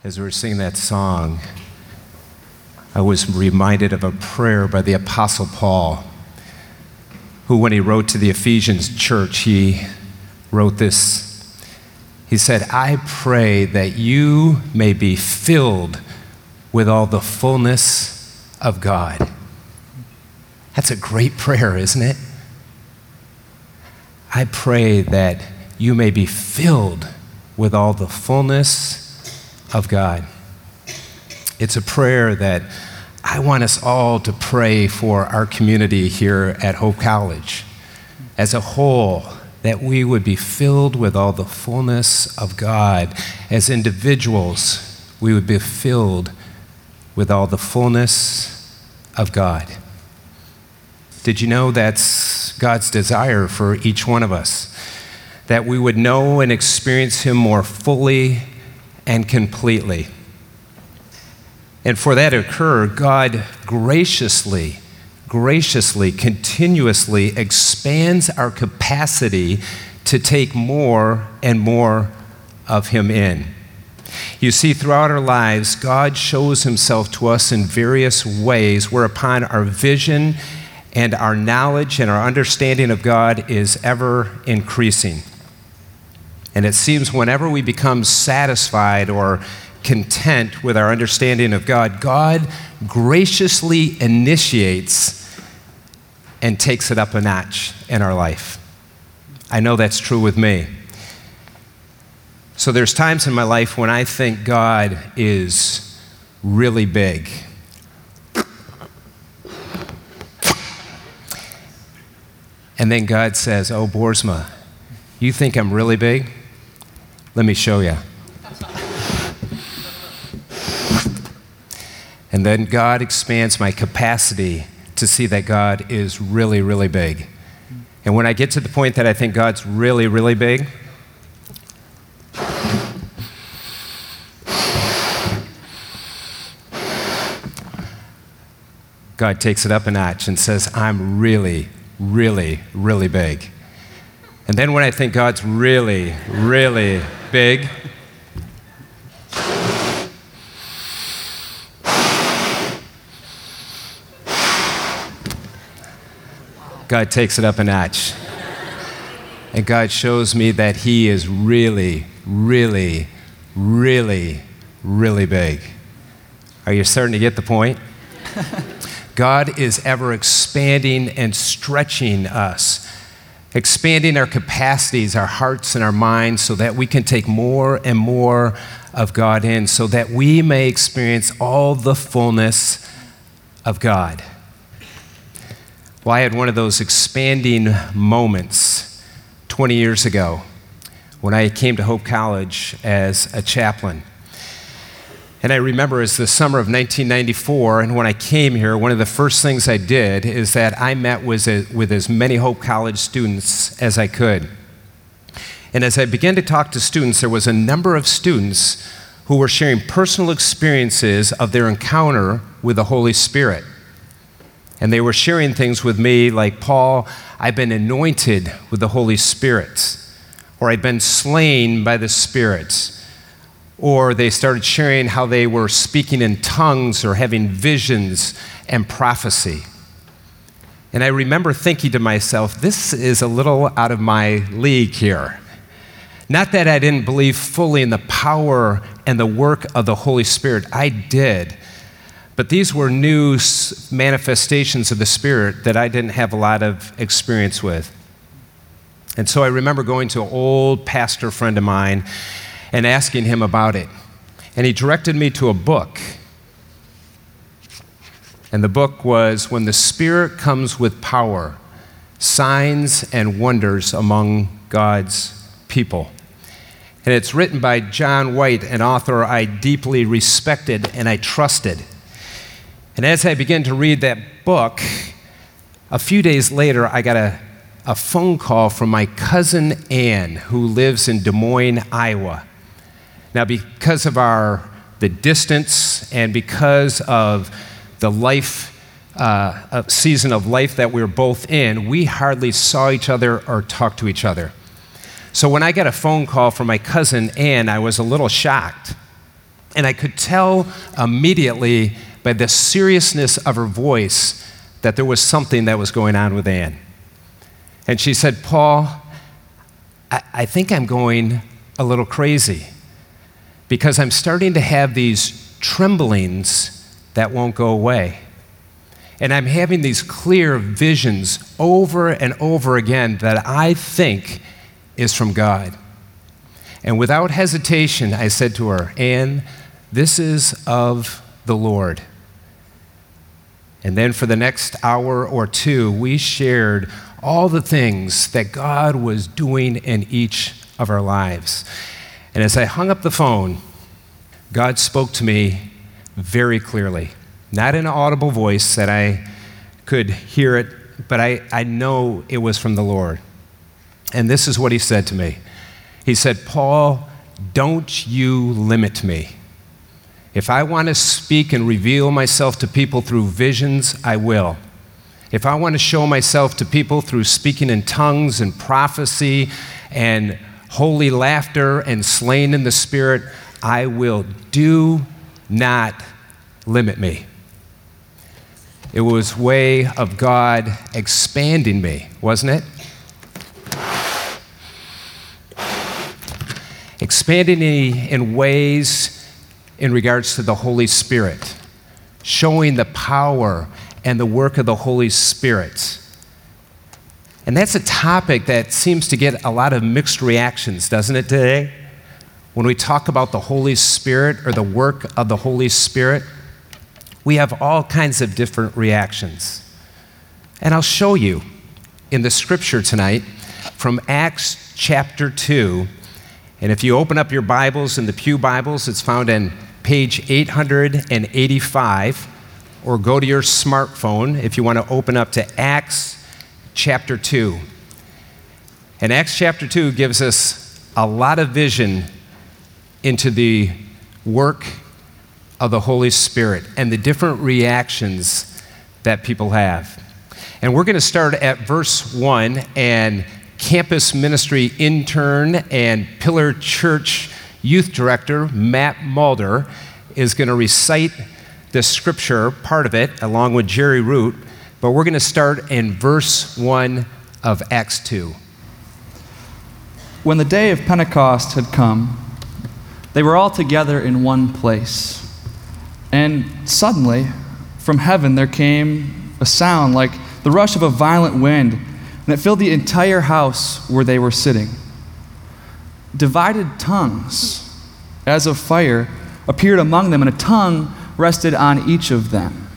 As we were singing that song, I was reminded of a prayer by the Apostle Paul, who, when he wrote to the Ephesians church, he wrote this. He said, "I pray that you may be filled with all the fullness of God." That's a great prayer, isn't it? I pray that you may be filled with all the fullness of God. It's a prayer that I want us all to pray for our community here at Hope College as a whole, that we would be filled with all the fullness of God. As individuals, we would be filled with all the fullness of God. Did you know that's God's desire for each one of us? That we would know and experience Him more fully and completely. And for that to occur, God graciously, continuously expands our capacity to take more and more of Him in. You see, throughout our lives, God shows Himself to us in various ways, whereupon our vision and our knowledge and our understanding of God is ever increasing. And it seems whenever we become satisfied or content with our understanding of God, God graciously initiates and takes it up a notch in our life. I know that's true with me. So there's times in my life when I think God is really big. And then God says, "Oh, Boersma, you think I'm really big? Let me show you." And then God expands my capacity to see that God is really, really big. And when I get to the point that I think God's really, really big, God takes it up a notch and says, "I'm really, really, really big." And then when I think God's really, really big, God takes it up a notch. And God shows me that He is really, really, really, really big. Are you starting to get the point? God is ever expanding and stretching us, expanding our capacities, our hearts and our minds, so that we can take more and more of God in, so that we may experience all the fullness of God. Well, I had one of those expanding moments 20 years ago when I came to Hope College as a chaplain. And I remember it was the summer of 1994, and when I came here, one of the first things I did is that I met with as many Hope College students as I could. And as I began to talk to students, there was a number of students who were sharing personal experiences of their encounter with the Holy Spirit. And they were sharing things with me like, "Paul, I've been anointed with the Holy Spirit," or "I've been slain by the Spirit." Or they started sharing how they were speaking in tongues or having visions and prophecy. And I remember thinking to myself, this is a little out of my league here. Not that I didn't believe fully in the power and the work of the Holy Spirit. I did. But these were new manifestations of the Spirit that I didn't have a lot of experience with. And so I remember going to an old pastor friend of mine and asking him about it. And he directed me to a book. And the book was "When the Spirit Comes with Power, Signs and Wonders Among God's People." And it's written by John White, an author I deeply respected and I trusted. And as I began to read that book, a few days later, I got a phone call from my cousin Ann, who lives in Des Moines, Iowa. Now, because of the distance and because of the season of life that we were both in, we hardly saw each other or talked to each other. So when I got a phone call from my cousin Ann, I was a little shocked. And I could tell immediately by the seriousness of her voice that there was something that was going on with Ann. And she said, Paul, I think I'm going a little crazy because I'm starting to have these tremblings that won't go away. And I'm having these clear visions over and over again that I think is from God. And without hesitation, I said to her, Ann, this is of the Lord. And then for the next hour or two, we shared all the things that God was doing in each of our lives. And as I hung up the phone, God spoke to me very clearly. Not in an audible voice that I could hear it, but I know it was from the Lord. And this is what he said to me. He said, Paul, don't you limit me. If I want to speak and reveal myself to people through visions, I will. If I want to show myself to people through speaking in tongues and prophecy and holy laughter and slaying in the Spirit, I will. Do not limit me. It was a way of God expanding me, wasn't it? Expanding me in ways in regards to the Holy Spirit, showing the power and the work of the Holy Spirit. And that's a topic that seems to get a lot of mixed reactions, doesn't it, today? When we talk about the Holy Spirit or the work of the Holy Spirit, we have all kinds of different reactions. And I'll show you in the scripture tonight from Acts chapter 2. And if you open up your Bibles in the Pew Bibles, it's found in page 885, or go to your smartphone if you want to open up to Acts chapter 2. And Acts chapter 2 gives us a lot of vision into the work of the Holy Spirit and the different reactions that people have. And we're going to start at verse 1, and campus ministry intern and Pillar Church youth director Matt Mulder is going to recite the scripture, part of it, along with Jerry Root, but we're going to start in verse 1 of Acts 2. When the day of Pentecost had come, they were all together in one place. And suddenly, from heaven there came a sound like the rush of a violent wind, and it filled the entire house where they were sitting. Divided tongues, as of fire, appeared among them, and a tongue rested on each of them.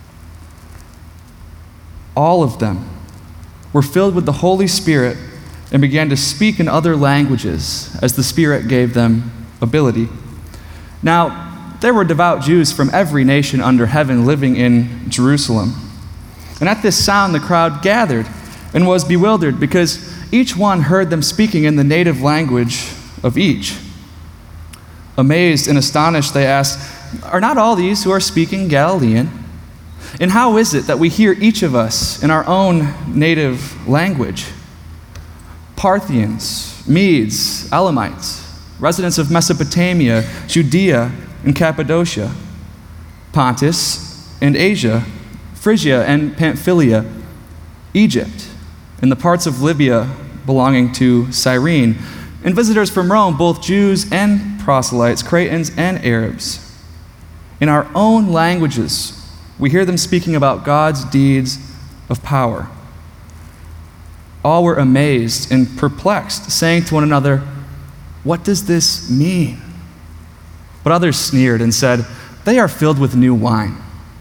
All of them were filled with the Holy Spirit and began to speak in other languages as the Spirit gave them ability. Now, there were devout Jews from every nation under heaven living in Jerusalem. And at this sound, the crowd gathered and was bewildered because each one heard them speaking in the native language of each. Amazed and astonished, they asked, "Are not all these who are speaking Galilean? And how is it that we hear each of us in our own native language? Parthians, Medes, Elamites, residents of Mesopotamia, Judea and Cappadocia, Pontus and Asia, Phrygia and Pamphylia, Egypt, and the parts of Libya belonging to Cyrene, and visitors from Rome, both Jews and proselytes, Cretans and Arabs. In our own languages, we hear them speaking about God's deeds of power." All were amazed and perplexed, saying to one another, "What does this mean?" But others sneered and said, "They are filled with new wine."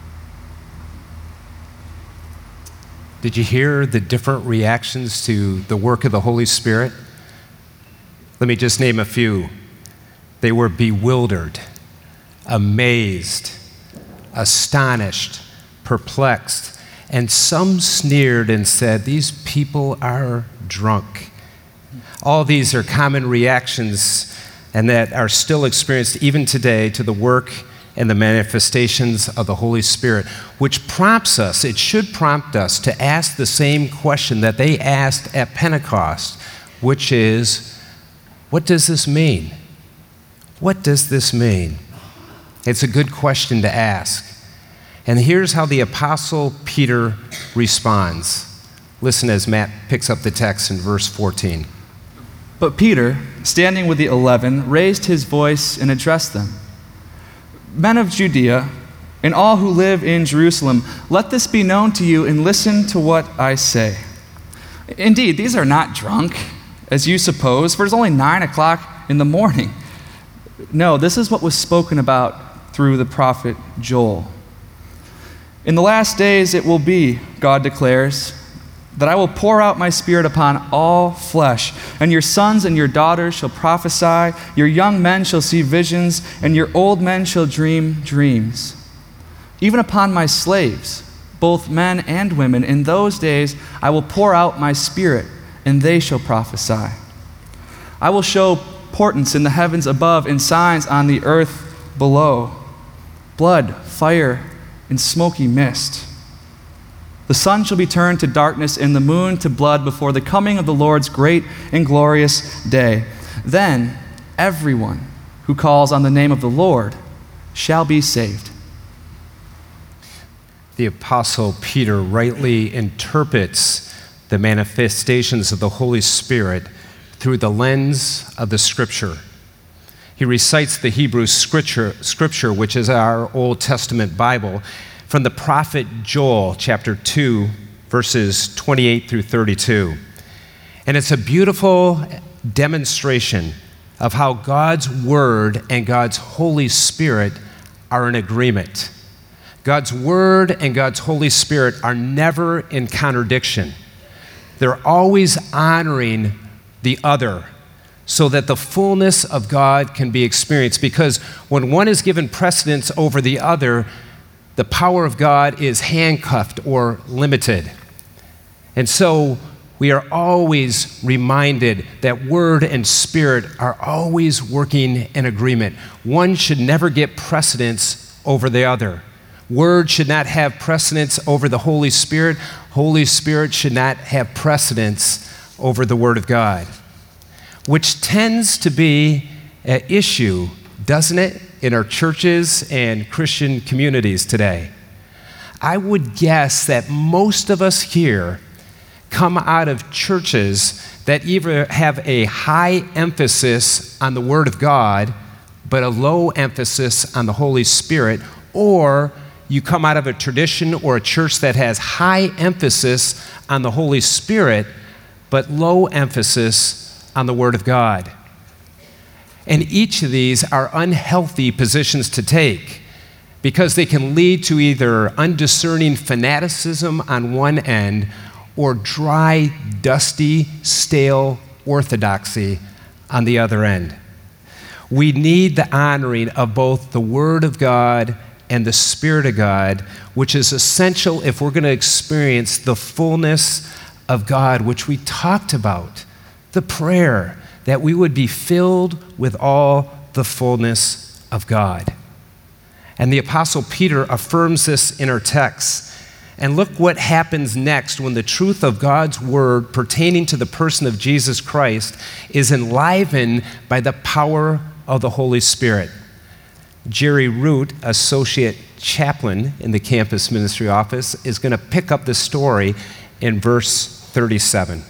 Did you hear the different reactions to the work of the Holy Spirit? Let me just name a few. They were bewildered, amazed, astonished, perplexed, and some sneered and said, "These people are drunk." All these are common reactions and that are still experienced even today to the work and the manifestations of the Holy Spirit, which prompts us, it should prompt us to ask the same question that they asked at Pentecost, which is, what does this mean? What does this mean? It's a good question to ask. And here's how the Apostle Peter responds. Listen as Matt picks up the text in verse 14. But Peter, standing with the 11, raised his voice and addressed them. Men of Judea, and all who live in Jerusalem, let this be known to you and listen to what I say. Indeed, these are not drunk, as you suppose, for it's only 9 o'clock in the morning. No, this is what was spoken about through the prophet Joel. In the last days it will be, God declares, that I will pour out my Spirit upon all flesh, and your sons and your daughters shall prophesy, your young men shall see visions, and your old men shall dream dreams. Even upon my slaves, both men and women, in those days I will pour out my Spirit, and they shall prophesy. I will show portents in the heavens above and signs on the earth below, blood, fire, and smoky mist. The sun shall be turned to darkness and the moon to blood before the coming of the Lord's great and glorious day. Then everyone who calls on the name of the Lord shall be saved. The Apostle Peter rightly interprets the manifestations of the Holy Spirit through the lens of the Scripture. He recites the Hebrew Scripture, which is our Old Testament Bible, from the prophet Joel, chapter 2, verses 28 through 32. And it's a beautiful demonstration of how God's Word and God's Holy Spirit are in agreement. God's Word and God's Holy Spirit are never in contradiction. They're always honoring the other so that the fullness of God can be experienced. Because when one is given precedence over the other, the power of God is handcuffed or limited. And so we are always reminded that Word and Spirit are always working in agreement. One should never get precedence over the other. Word should not have precedence over the Holy Spirit. Holy Spirit should not have precedence over the Word of God, which tends to be an issue, doesn't it, in our churches and Christian communities today. I would guess that most of us here come out of churches that either have a high emphasis on the Word of God, but a low emphasis on the Holy Spirit, or you come out of a tradition or a church that has high emphasis on the Holy Spirit, but low emphasis on the Word of God. And each of these are unhealthy positions to take because they can lead to either undiscerning fanaticism on one end or dry, dusty, stale orthodoxy on the other end. We need the honoring of both the Word of God and the Spirit of God, which is essential if we're going to experience the fullness of God, which we talked about, the prayer that we would be filled with all the fullness of God. And the Apostle Peter affirms this in our text. And look what happens next when the truth of God's Word pertaining to the person of Jesus Christ is enlivened by the power of the Holy Spirit. Jerry Root, associate chaplain in the campus ministry office, is going to pick up the story in verse 37.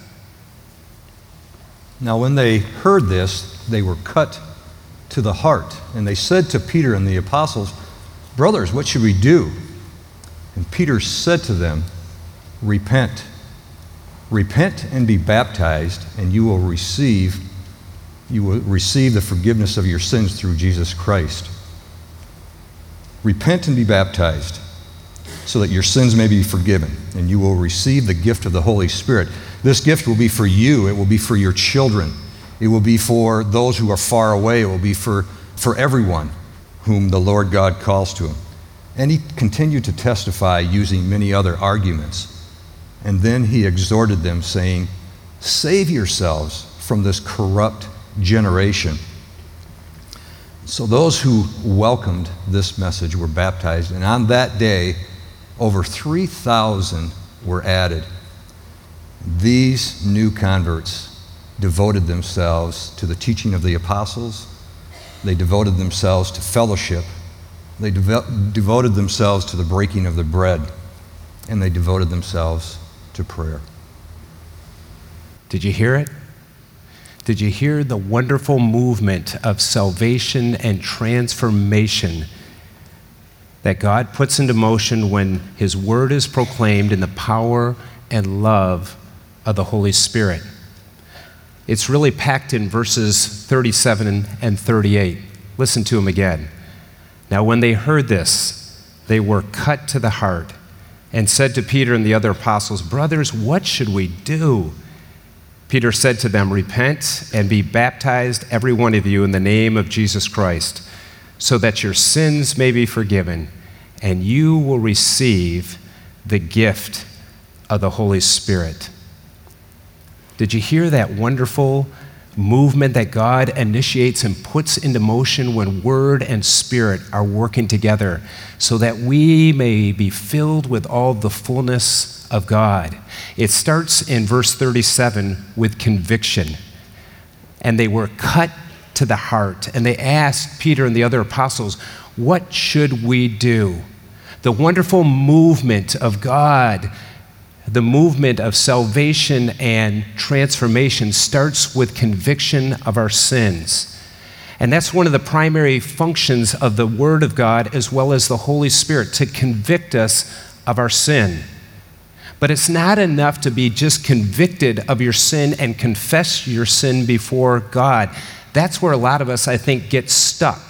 Now, when they heard this, they were cut to the heart, and they said to Peter and the apostles, "Brothers, what should we do?" And Peter said to them, "Repent. Repent and be baptized, and you will receive the forgiveness of your sins through Jesus Christ." Repent and be baptized so that your sins may be forgiven, and you will receive the gift of the Holy Spirit. This gift will be for you. It will be for your children. It will be for those who are far away. It will be for everyone whom the Lord God calls to him. And he continued to testify using many other arguments. And then he exhorted them, saying, "Save yourselves from this corrupt generation." So those who welcomed this message were baptized, and on that day, over 3,000 were added. These new converts devoted themselves to the teaching of the apostles. They devoted themselves to fellowship They devoted themselves to the breaking of the bread, and they devoted themselves to prayer. Did you hear it? Did you hear the wonderful movement of salvation and transformation that God puts into motion when His Word is proclaimed in the power and love of the Holy Spirit? It's really packed in verses 37 and 38. Listen to them again. Now, when they heard this, they were cut to the heart and said to Peter and the other apostles, "Brothers, what should we do?" Peter said to them, "Repent and be baptized, every one of you, in the name of Jesus Christ, so that your sins may be forgiven, and you will receive the gift of the Holy Spirit." Did you hear that wonderful movement that God initiates and puts into motion when Word and Spirit are working together so that we may be filled with all the fullness of God? It starts in verse 37 with conviction. And they were cut to the heart. And they asked Peter and the other apostles, "What should we do?" The wonderful movement of God, the movement of salvation and transformation, starts with conviction of our sins. And that's one of the primary functions of the Word of God as well as the Holy Spirit, to convict us of our sin. But it's not enough to be just convicted of your sin and confess your sin before God. That's where a lot of us, I think, get stuck.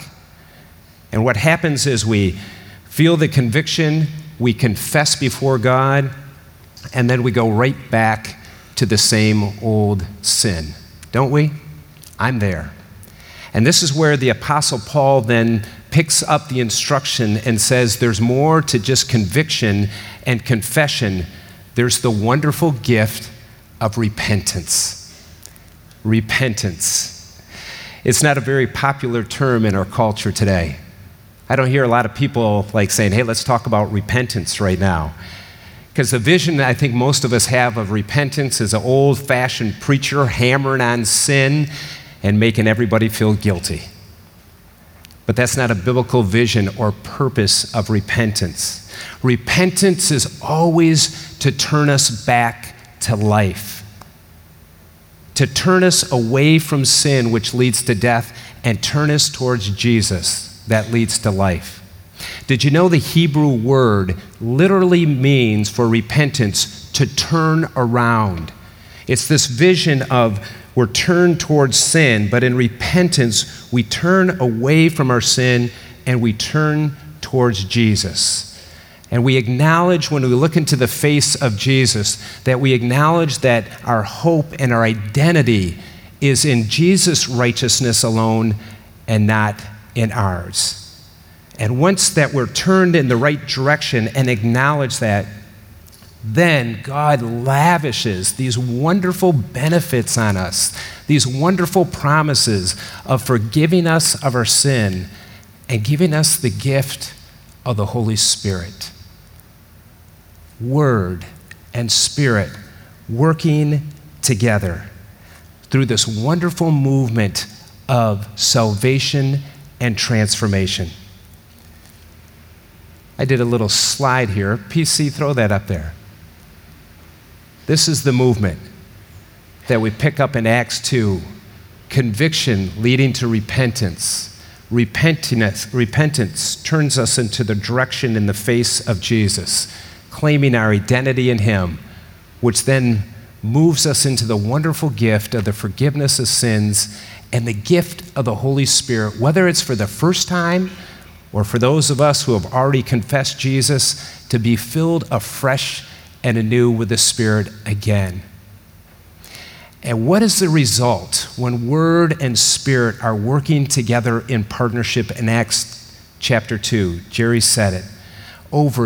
And what happens is we feel the conviction, we confess before God, and then we go right back to the same old sin. Don't we? I'm there. And this is where the Apostle Paul then picks up the instruction and says there's more to just conviction and confession. There's the wonderful gift of repentance. Repentance. It's not a very popular term in our culture today. I don't hear a lot of people like saying, "Hey, let's talk about repentance right now." Because the vision I think most of us have of repentance is an old-fashioned preacher hammering on sin and making everybody feel guilty. But that's not a biblical vision or purpose of repentance. Repentance is always to turn us back to life, to turn us away from sin, which leads to death, and turn us towards Jesus, that leads to life. Did you know the Hebrew word literally means for repentance to turn around? It's this vision of we're turned towards sin, but in repentance, we turn away from our sin and we turn towards Jesus. And we acknowledge, when we look into the face of Jesus, that we acknowledge that our hope and our identity is in Jesus' righteousness alone and not in ours. And once that we're turned in the right direction and acknowledge that, then God lavishes these wonderful benefits on us, these wonderful promises of forgiving us of our sin and giving us the gift of the Holy Spirit. Word and Spirit working together through this wonderful movement of salvation and transformation. I did a little slide here. PC, throw that up there. This is the movement that we pick up in Acts 2. Conviction leading to repentance. Repentance turns us into the direction in the face of Jesus, claiming our identity in Him, which then moves us into the wonderful gift of the forgiveness of sins and the gift of the Holy Spirit, whether it's for the first time or for those of us who have already confessed Jesus, to be filled afresh and anew with the Spirit again. And what is the result when Word and Spirit are working together in partnership in Acts chapter 2? Jerry said it. Over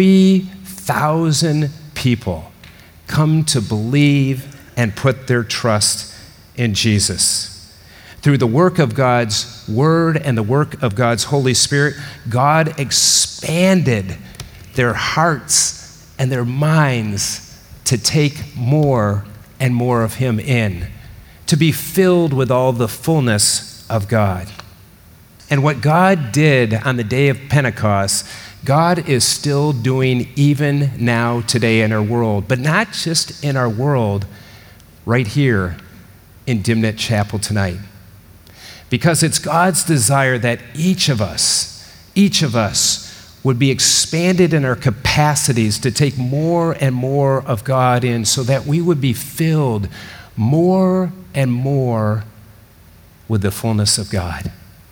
3,000 people come to believe and put their trust in Jesus. Through the work of God's Word and the work of God's Holy Spirit, God expanded their hearts and their minds to take more and more of Him in, to be filled with all the fullness of God. And what God did on the day of Pentecost, God is still doing even now today in our world, but not just in our world, right here in Dimnet Chapel tonight. Because it's God's desire that each of us would be expanded in our capacities to take more and more of God in, so that we would be filled more and more with the fullness of God.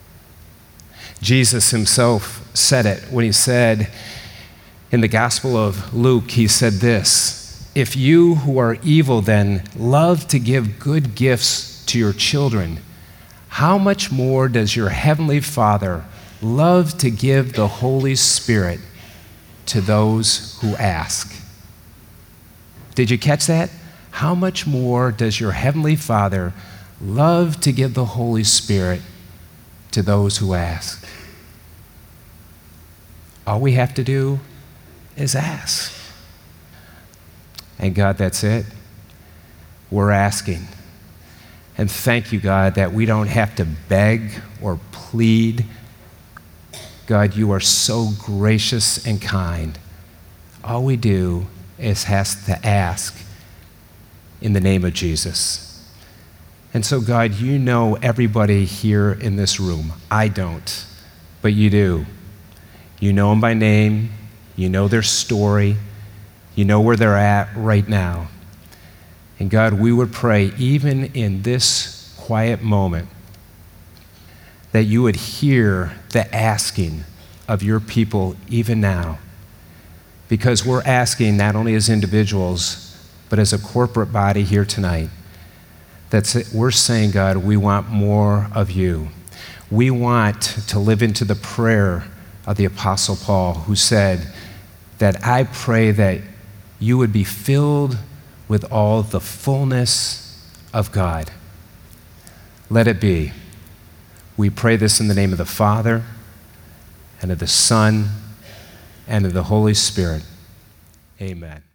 Jesus himself said it when he said in the Gospel of Luke, he said this: "If you who are evil then love to give good gifts to your children, how much more does your heavenly Father love to give the Holy Spirit to those who ask?" Did you catch that? How much more does your heavenly Father love to give the Holy Spirit to those who ask? All we have to do is ask. And God, that's it. We're asking. And thank you, God, that we don't have to beg or plead. God, you are so gracious and kind. All we do is have to ask in the name of Jesus. And so, God, you know everybody here in this room. I don't, but you do. You know them by name. You know their story. You know where they're at right now. And God, we would pray, even in this quiet moment, that you would hear the asking of your people even now. Because we're asking not only as individuals, but as a corporate body here tonight. We're saying, God, we want more of you. We want to live into the prayer of the Apostle Paul, who said that I pray that you would be filled with all the fullness of God. Let it be. We pray this in the name of the Father, and of the Son, and of the Holy Spirit. Amen.